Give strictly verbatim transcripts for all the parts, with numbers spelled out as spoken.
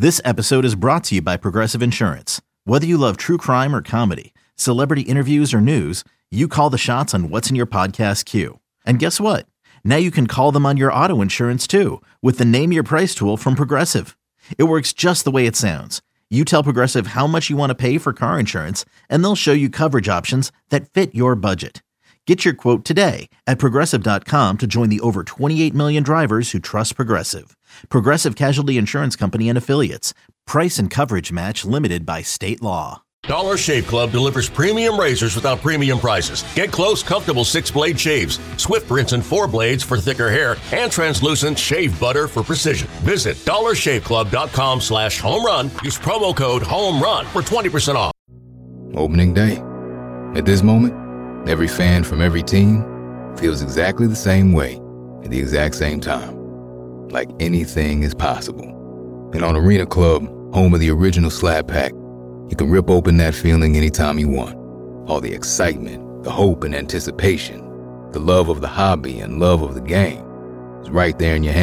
This episode is brought to you by Progressive Insurance. Whether you love true crime or comedy, celebrity interviews or news, you call the shots on what's in your podcast queue. And guess what? Now you can call them on your auto insurance too with the Name Your Price tool from Progressive. It works just the way it sounds. You tell Progressive how much you want to pay for car insurance, and they'll show you coverage options that fit your budget. Get your quote today at Progressive dot com to join the over twenty-eight million drivers who trust Progressive. Progressive Casualty Insurance Company and Affiliates. Price and coverage match limited by state law. Dollar Shave Club delivers premium razors without premium prices. Get close, comfortable six-blade shaves, Swift rinse and four blades for thicker hair, and translucent shave butter for precision. Visit dollar shave club dot com slash home run. Use promo code HOMERUN for twenty percent off. Opening day. At this moment, every fan from every team feels exactly the same way at the exact same time. Like anything is possible. And on Arena Club, home of the original Slab Pack, you can rip open that feeling anytime you want. All the excitement, the hope and anticipation, the love of the hobby and love of the game is right there in your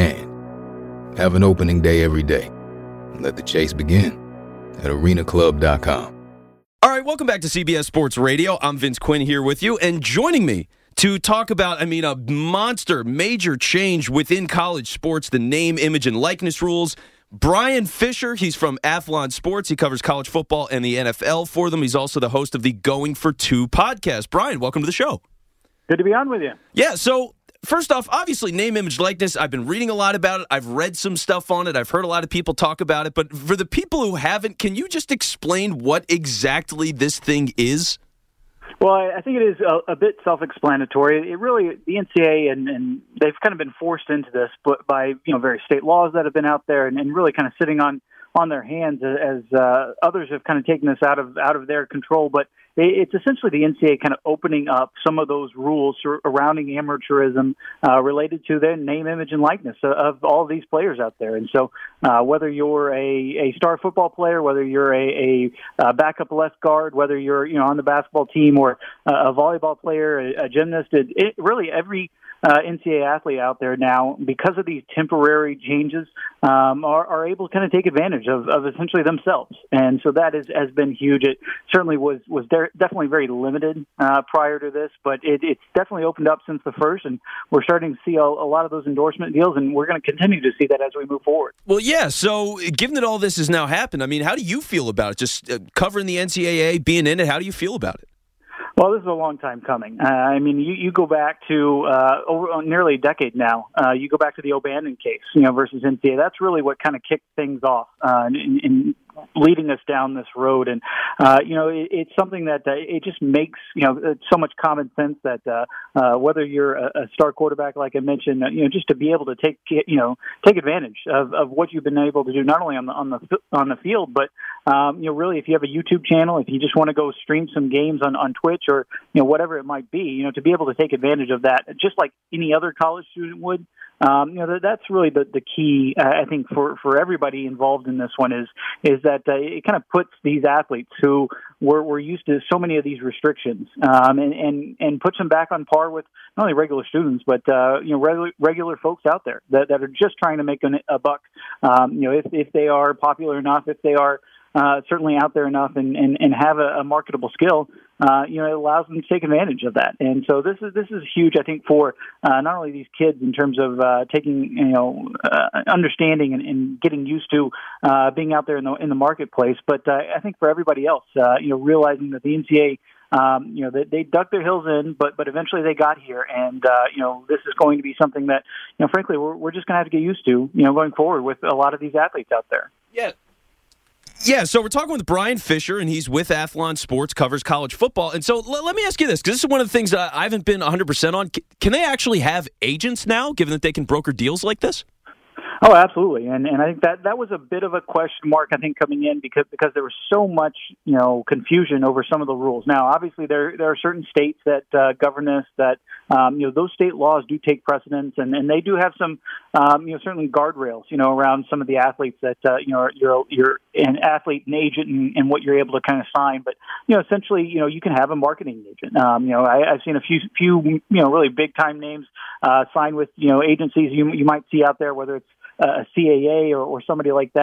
hand. Have an opening day every day and let the chase begin at arena club dot com. All right, welcome back to C B S Sports Radio. I'm Vince Quinn here with you, and joining me to talk about, I mean, a monster, major change within college sports, the name, image, and likeness rules. Brian Fisher, he's from Athlon Sports. He covers college football and the N F L for them. He's also the host of the Going for Two podcast. Brian, welcome to the show. Good to be on with you. Yeah, so first off, obviously, name, image, likeness. I've been reading a lot about it. I've read some stuff on it. I've heard a lot of people talk about it. But for the people who haven't, can you just explain what exactly this thing is? Well, I think it is a, a bit self-explanatory. It really, the N C double A, and, and they've kind of been forced into this but by, you know, various state laws that have been out there and, and really kind of sitting on, on their hands as uh, others have kind of taken this out of out of their control. But it's essentially the N C double A kind of opening up some of those rules surrounding amateurism uh, related to their name, image, and likeness of, of all of these players out there. And so uh, whether you're a, a star football player, whether you're a, a, a backup left guard, whether you're you know on the basketball team or a volleyball player, a, a gymnast, it, it really every Uh, N C double A athlete out there now, because of these temporary changes, um, are, are able to kind of take advantage of, of essentially themselves. And so that is, has been huge. It certainly was, was de- definitely very limited uh, prior to this, but it, it's definitely opened up since the first, and we're starting to see a, a lot of those endorsement deals, and we're going to continue to see that as we move forward. Well, yeah, so given that all this has now happened, I mean, how do you feel about it? Just uh, covering the N C double A, being in it, how do you feel about it? Well, this is a long time coming. Uh, I mean, you, you go back to uh, over nearly a decade now. Uh, you go back to the O'Bannon case, you know, versus N C double A. That's really what kind of kicked things off uh, in, in leading us down this road. And, uh, you know, it, it's something that uh, it just makes, you know, so much common sense that uh, uh, whether you're a, a star quarterback, like I mentioned, you know, just to be able to take, you know, take advantage of, of what you've been able to do, not only on the, on the, on the field, but, um, you know, really, if you have a YouTube channel, if you just want to go stream some games on, on Twitch or, you know, whatever it might be, you know, to be able to take advantage of that, just like any other college student would, um, you know, that, that's really the, the key, uh, I think, for, for everybody involved in this one is, is that uh, it kind of puts these athletes who were, were used to so many of these restrictions, um, and, and, and puts them back on par with not only regular students, but, uh, you know, regular, regular folks out there that, that are just trying to make a, a buck, um, you know, if, if they are popular enough, if they are, Uh, certainly out there enough and, and, and have a, a marketable skill, uh, you know, it allows them to take advantage of that. And so this is this is huge, I think, for uh, not only these kids in terms of uh, taking, you know, uh, understanding and, and getting used to uh, being out there in the in the marketplace, but uh, I think for everybody else, uh, you know, realizing that the N C double A, Um, you know, they, they dug their heels in, but but eventually they got here, and uh, you know, this is going to be something that, you know, frankly, we're we're just going to have to get used to, you know, going forward with a lot of these athletes out there. Yeah. Yeah, so we're talking with Brian Fisher, and he's with Athlon Sports, covers college football. And so l- let me ask you this, because this is one of the things that I haven't been one hundred percent on. C- can they actually have agents now, given that they can broker deals like this? Oh, absolutely, and and I think that that was a bit of a question mark, I think, coming in because because there was so much, you know, confusion over some of the rules. Now, obviously, there there are certain states that uh, govern this that um, you know those state laws do take precedence, and, and they do have some um, you know certainly guardrails, you know, around some of the athletes that uh, you know you're you're an athlete, an agent, and, and what you're able to kind of sign. But you know, essentially, you know, you can have a marketing agent. Um, you know, I, I've seen a few few you know really big time names uh, sign with you know agencies you you might see out there, whether it's a C A A or, or somebody like that,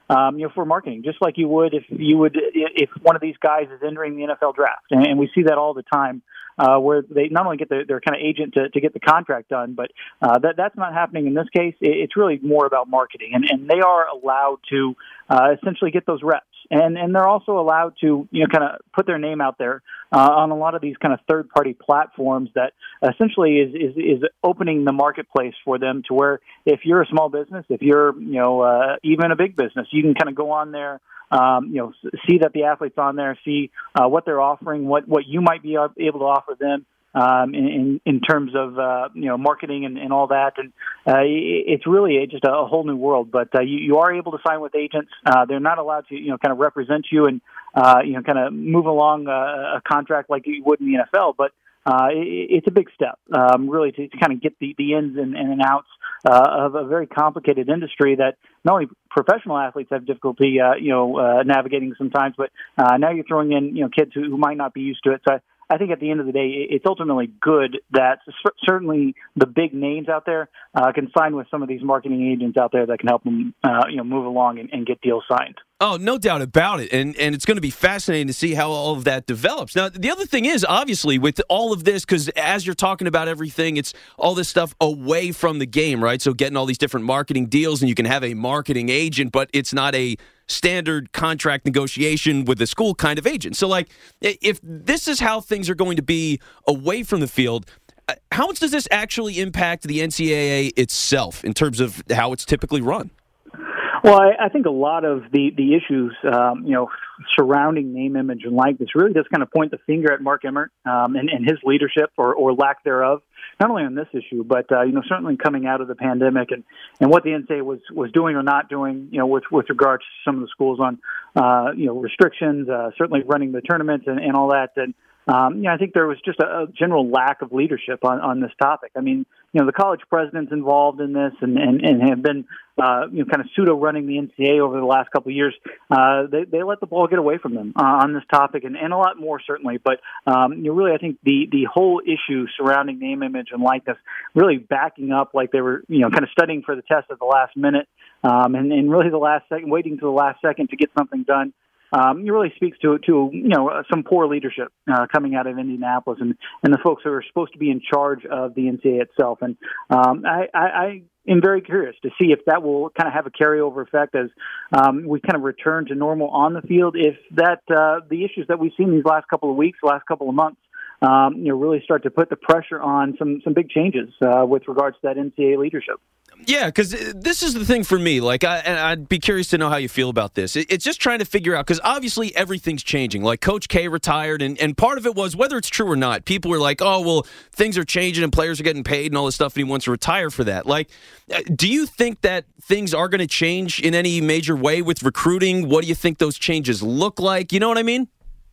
um, you know, for marketing, just like you would if you would if one of these guys is entering the N F L draft, and, and we see that all the time, uh, where they not only get their, their kind of agent to, to get the contract done, but uh, that that's not happening in this case. It, it's really more about marketing, and, and they are allowed to uh, essentially get those reps. And and they're also allowed to, you know, kind of put their name out there uh, on a lot of these kind of third-party platforms that essentially is, is is opening the marketplace for them to where if you're a small business, if you're, you know, uh, even a big business, you can kind of go on there, um, you know, see that the athlete's on there, see uh, what they're offering, what, what you might be able to offer them. Um, in, in terms of, uh, you know, marketing and, and all that. And uh, it's really just a whole new world. But uh, you, you are able to sign with agents. Uh, they're not allowed to, you know, kind of represent you and, uh, you know, kind of move along uh, a contract like you would in the N F L. But uh, it, it's a big step, um, really, to, to kind of get the, the ins and, and outs uh, of a very complicated industry that not only professional athletes have difficulty, uh, you know, uh, navigating sometimes, but uh, now you're throwing in, you know, kids who, who might not be used to it. So I think at the end of the day, it's ultimately good that certainly the big names out there uh, can sign with some of these marketing agents out there that can help them, uh, you know, move along and, and get deals signed. Oh, no doubt about it. And and it's going to be fascinating to see how all of that develops. Now, the other thing is, obviously, with all of this, because as you're talking about everything, it's all this stuff away from the game, right? So getting all these different marketing deals, and you can have a marketing agent, but it's not a standard contract negotiation with the school kind of agent. So, like, if this is how things are going to be away from the field, how much does this actually impact the N C double A itself in terms of how it's typically run? Well, I, I think a lot of the, the issues, um, you know, surrounding name, image, and likeness really just kind of point the finger at Mark Emmert um, and, and his leadership or, or lack thereof, not only on this issue, but, uh, you know, certainly coming out of the pandemic and, and what the N C double A was, was doing or not doing, you know, with, with regards to some of the schools on, uh, you know, restrictions, uh, certainly running the tournaments and, and all that. And, Um, you know, I think there was just a, a general lack of leadership on, on this topic. I mean, you know, the college presidents involved in this and, and, and have been, uh, you know, kind of pseudo running the N C double A over the last couple of years. Uh, they, they let the ball get away from them uh, on this topic and, and a lot more certainly. But, um, you know, really, I think the, the whole issue surrounding name, image, and likeness really backing up like they were, you know, kind of studying for the test at the last minute um, and, and really the last second, waiting to the last second to get something done. Um, it really speaks to to you know uh, some poor leadership uh, coming out of Indianapolis and, and the folks who are supposed to be in charge of the N C double A itself. And um, I, I, I am very curious to see if that will kind of have a carryover effect as um, we kind of return to normal on the field. If that uh, the issues that we've seen these last couple of weeks, last couple of months, um, you know, really start to put the pressure on some some big changes uh, with regards to that N C double A leadership. Yeah, because this is the thing for me. Like, I, and I'd be curious to know how you feel about this. It, it's just trying to figure out, because obviously everything's changing. Like, Coach K retired, and, and part of it was, whether it's true or not, people were like, oh, well, things are changing and players are getting paid and all this stuff, and he wants to retire for that. Like, do you think that things are going to change in any major way with recruiting? What do you think those changes look like? You know what I mean?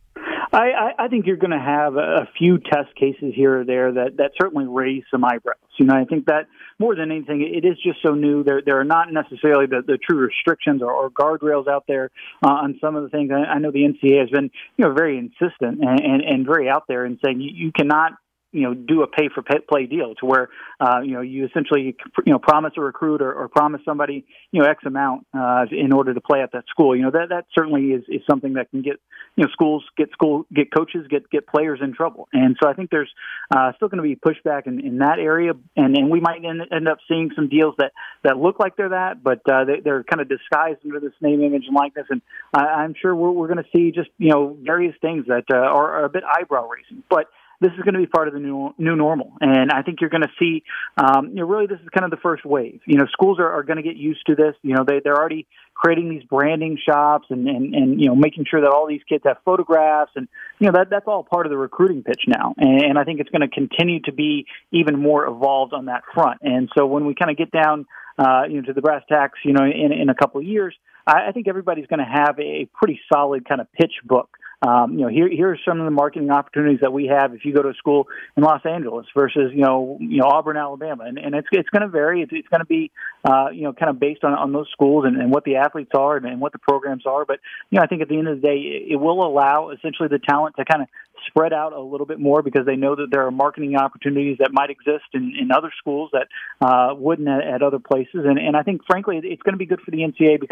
I, I think you're going to have a few test cases here or there that, that certainly raise some eyebrows. You know, I think that more than anything, it is just so new. There, there are not necessarily the, the true restrictions or, or guardrails out there uh, on some of the things. I, I know the N C double A has been, you know, very insistent and, and, and very out there in saying you, you cannot, you know, do a pay for play deal to where, uh, you know, you essentially, you know, promise a recruit or, or promise somebody, you know, X amount uh, in order to play at that school. You know, that, that certainly is, is something that can get, you know, schools, get school, get coaches, get, get players in trouble. And so I think there's uh, still going to be pushback in, in that area. And, and we might end, end up seeing some deals that, that look like they're that, but uh, they, they're kind of disguised under this name, image, and likeness. And I, I'm sure we're, we're going to see just, you know, various things that uh, are, are a bit eyebrow raising. But this is going to be part of the new new normal, and I think you're going to see. Um, you know, really, this is kind of the first wave. You know, schools are, are going to get used to this. You know, they they're already creating these branding shops and, and, and you know making sure that all these kids have photographs, and you know that that's all part of the recruiting pitch now. And, and I think it's going to continue to be even more evolved on that front. And so when we kind of get down, uh, you know, to the brass tacks, you know, in in a couple of years, I, I think everybody's going to have a pretty solid kind of pitch book. Um, you know, here here are some of the marketing opportunities that we have if you go to a school in Los Angeles versus you know you know Auburn, Alabama, and, and it's it's going to vary. It's, it's going to be uh, you know kind of based on, on those schools and, and what the athletes are and, and what the programs are. But you know, I think at the end of the day, it, it will allow essentially the talent to kind of spread out a little bit more because they know that there are marketing opportunities that might exist in, in other schools that uh, wouldn't at, at other places. And, and I think, frankly, it's going to be good for the N C double A because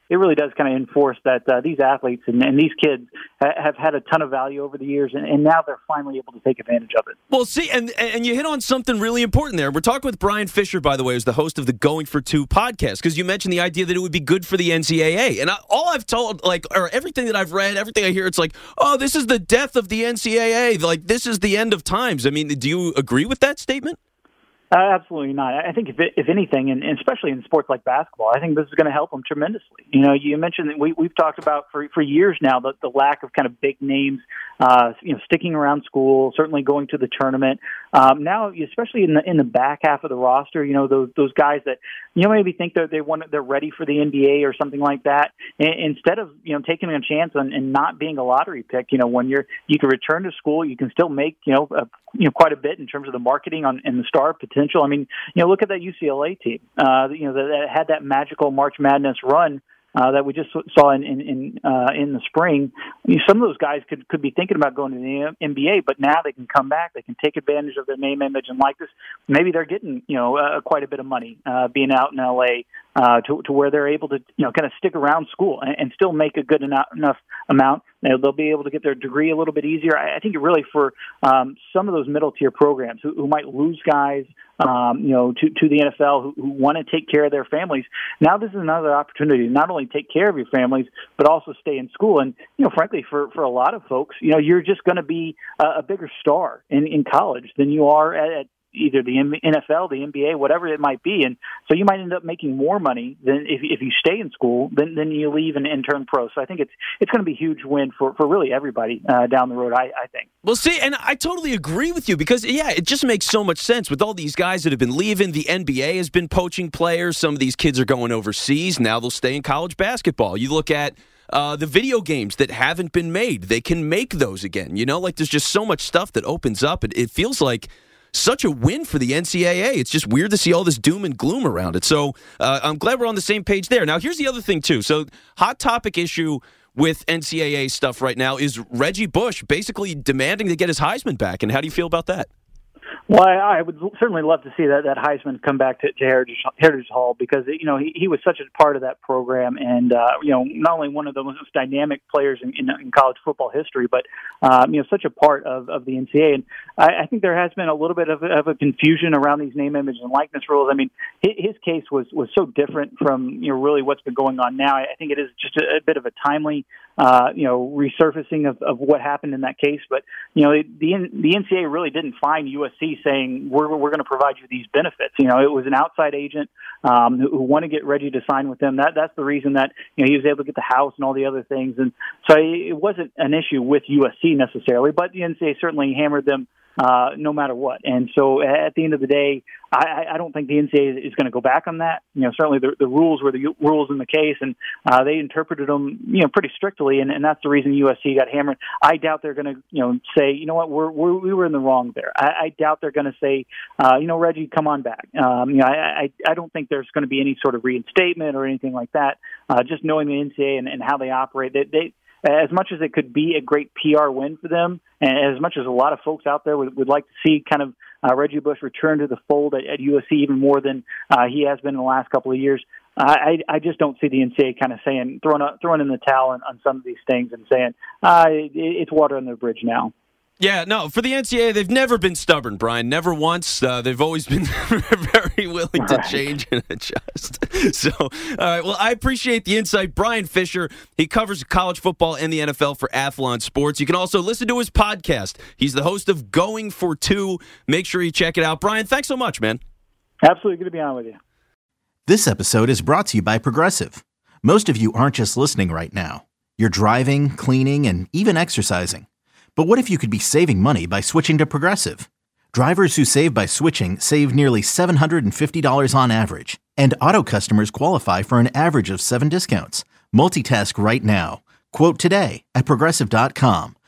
it really does kind of enforce that uh, these athletes and, and these kids ha- have had a ton of value over the years, and, and now they're finally able to take advantage of it. Well, see, and and you hit on something really important there. We're talking with Brian Fisher, by the way, who's the host of the Going for Two podcast, because you mentioned the idea that it would be good for the N C double A. And I, all I've told, like, or everything that I've read, everything I hear, it's like, oh, this is the death of the N C double A. Like, this is the end of times. I mean, do you agree with that statement? Uh, absolutely not. I think if it, if anything, and especially in sports like basketball, I think this is going to help them tremendously. You know, you mentioned that we, we've talked about for for years now the, the lack of kind of big names, uh, you know, sticking around school, certainly going to the tournament. Um, now, especially in the in the back half of the roster, you know, those those guys that you know maybe think that they want they're ready for the N B A or something like that. And instead of you know taking a chance on and not being a lottery pick, you know, when you're you can return to school, you can still make you know a, you know quite a bit in terms of the marketing on and the star potential. I mean, you know, look at that U C L A team. Uh, you know, that, that had that magical March Madness run uh, that we just saw in in in, uh, in the spring. I mean, some of those guys could could be thinking about going to the N B A, but now they can come back. They can take advantage of their name, image, and likeness. Maybe they're getting you know uh, quite a bit of money uh, being out in L A uh, to to where they're able to you know kind of stick around school and, and still make a good enough, enough amount. They'll, they'll be able to get their degree a little bit easier. I, I think really for um, some of those middle tier programs who, who might lose guys. Um, you know, to, to the N F L who, who want to take care of their families. Now this is another opportunity to not only take care of your families, but also stay in school. And, you know, frankly, for, for a lot of folks, you know, you're just going to be a, a bigger star in, in college than you are at, at either the N F L, the N B A, whatever it might be. And so you might end up making more money than if, if you stay in school than, than you leave and, and turn pro. So I think it's it's going to be a huge win for, for really everybody uh, down the road, I, I think. Well, see, and I totally agree with you because, yeah, it just makes so much sense with all these guys that have been leaving. The N B A has been poaching players. Some of these kids are going overseas. Now they'll stay in college basketball. You look at Uh, the video games that haven't been made, they can make those again. You know, like there's just so much stuff that opens up. It, it feels like such a win for the N C double A. It's just weird to see all this doom and gloom around it. So uh, I'm glad we're on the same page there. Now, here's the other thing, too. So hot topic issue with N C double A stuff right now is Reggie Bush basically demanding to get his Heisman back. And how do you feel about that? Well, I, I would certainly love to see that, that Heisman come back to, to Heritage, Heritage Hall because, you know, he, he was such a part of that program and, uh, you know, not only one of the most dynamic players in, in, in college football history, but, um, you know, such a part of, of the N C double A. And I, I think there has been a little bit of, of a confusion around these name, image, and likeness rules. I mean, his, his case was, was so different from, you know, really what's been going on now. I think it is just a, a bit of a timely, uh, you know, resurfacing of, of what happened in that case. But, you know, the, the N C double A really didn't find U S C saying we're we're going to provide you these benefits. You know, it was an outside agent um, who, who wanted to get Reggie to sign with them. That that's the reason that you know he was able to get the house and all the other things. And so it wasn't an issue with U S C necessarily, but the N C double A certainly hammered them uh, no matter what. And so at the end of the day, I, I don't think the N C double A is going to go back on that. You know, certainly the, the rules were the rules in the case, and uh, they interpreted them, you know, pretty strictly, and, and that's the reason U S C got hammered. I doubt they're going to, you know, say, you know what, we're, we're we were in the wrong there. I, I doubt they're going to say, uh, you know, Reggie, come on back. Um, you know, I, I I don't think there's going to be any sort of reinstatement or anything like that. Uh, just knowing the N C double A and, and how they operate, they, they as much as it could be a great P R win for them, and as much as a lot of folks out there would, would like to see kind of uh, Reggie Bush return to the fold at, at U S C even more than uh, he has been in the last couple of years, I, I just don't see the N C double A kind of saying, throwing, a, throwing in the towel on, on some of these things and saying, uh, it, it's water under the bridge now. Yeah, no, for the N C double A, they've never been stubborn, Brian. Never once. Uh, they've always been very willing to change and adjust. So, all right, well, I appreciate the insight. Brian Fisher, he covers college football and the N F L for Athlon Sports. You can also listen to his podcast. He's the host of Going for Two. Make sure you check it out. Brian, thanks so much, man. Absolutely good to be on with you. This episode is brought to you by Progressive. Most of you aren't just listening right now. You're driving, cleaning, and even exercising. But what if you could be saving money by switching to Progressive? Drivers who save by switching save nearly seven hundred fifty dollars on average. And auto customers qualify for an average of seven discounts. Multitask right now. Quote today at Progressive dot com.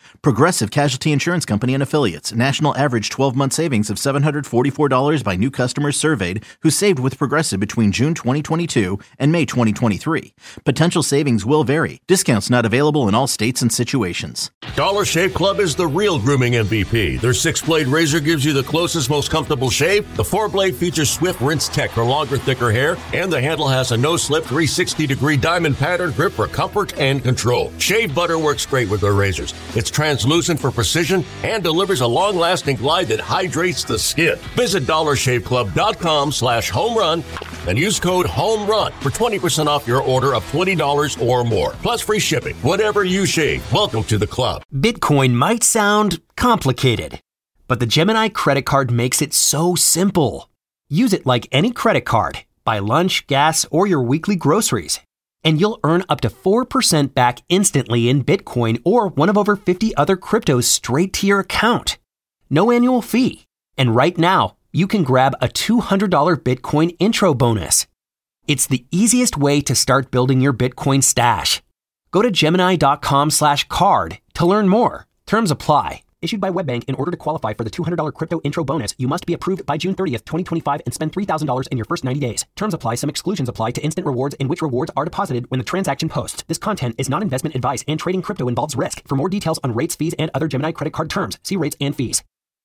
Progressive Casualty Insurance Company and Affiliates. National average twelve-month savings of seven hundred forty-four dollars by new customers surveyed who saved with Progressive between June twenty twenty-two and May twenty twenty-three. Potential savings will vary. Discounts not available in all states and situations. Dollar Shave Club is the real grooming M V P. Their six-blade razor gives you the closest, most comfortable shave. The four-blade features Swift Rinse Tech for longer, thicker hair. And the handle has a no-slip three hundred sixty degree diamond pattern grip for comfort and control. Shave butter works great with their razors. It's translucent for precision and delivers a long-lasting glide that hydrates the skin. Visit dollar shave club dot com slash home run and use code HOMERUN for twenty percent off your order of twenty dollars or more. Plus free shipping. Whatever you shave, welcome to the club. Bitcoin might sound complicated, but the Gemini credit card makes it so simple. Use it like any credit card. Buy lunch, gas, or your weekly groceries, and you'll earn up to four percent back instantly in Bitcoin or one of over fifty other cryptos straight to your account. No annual fee. And right now, you can grab a two hundred dollars Bitcoin intro bonus. It's the easiest way to start building your Bitcoin stash. Go to Gemini.com slash card to learn more. Terms apply. Issued by WebBank. In order to qualify for the two hundred dollars crypto intro bonus, you must be approved by June thirtieth, twenty twenty-five and spend three thousand dollars in your first ninety days. Terms apply. Some exclusions apply to instant rewards in which rewards are deposited when the transaction posts. This content is not investment advice and trading crypto involves risk. For more details on rates, fees, and other Gemini credit card terms, see rates and fees.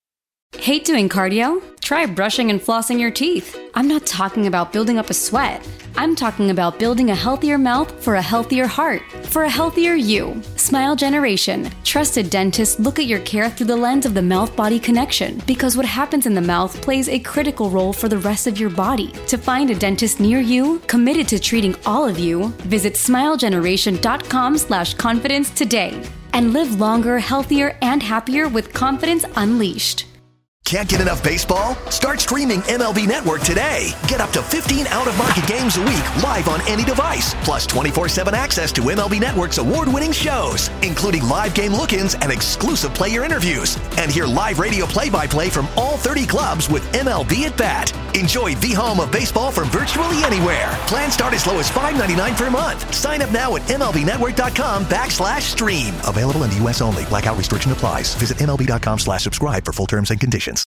Hate doing cardio? Try brushing and flossing your teeth. I'm not talking about building up a sweat. I'm talking about building a healthier mouth for a healthier heart, for a healthier you. Smile Generation. Trusted dentists look at your care through the lens of the mouth-body connection because what happens in the mouth plays a critical role for the rest of your body. To find a dentist near you, committed to treating all of you, visit smilegeneration.com slash confidence today and live longer, healthier, and happier with confidence unleashed. Can't get enough baseball? Start streaming M L B Network today. Get up to fifteen out-of-market games a week live on any device, plus twenty-four seven access to M L B Network's award-winning shows, including live game look-ins and exclusive player interviews. And hear live radio play-by-play from all thirty clubs with M L B at Bat. Enjoy the home of baseball from virtually anywhere. Plans start as low as five ninety-nine per month. Sign up now at MLBnetwork.com backslash stream. Available in the U S only. Blackout restriction applies. Visit MLB.com slash subscribe for full terms and conditions.